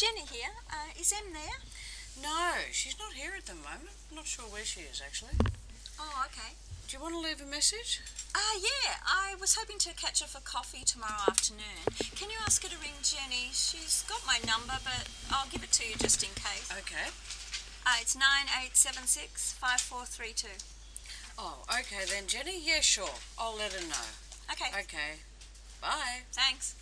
Jenny here. Is Em there? No, she's not here at the moment. Not sure where she is, actually. Oh, okay. Do you want to leave a message? Yeah. I was hoping to catch her for coffee tomorrow afternoon. Can you ask her to ring Jenny? She's got my number, but I'll give it to you just in case. Okay. It's 9876 5432. Oh, okay then, Jenny. Yeah, sure. I'll let her know. Okay. Okay. Bye. Thanks.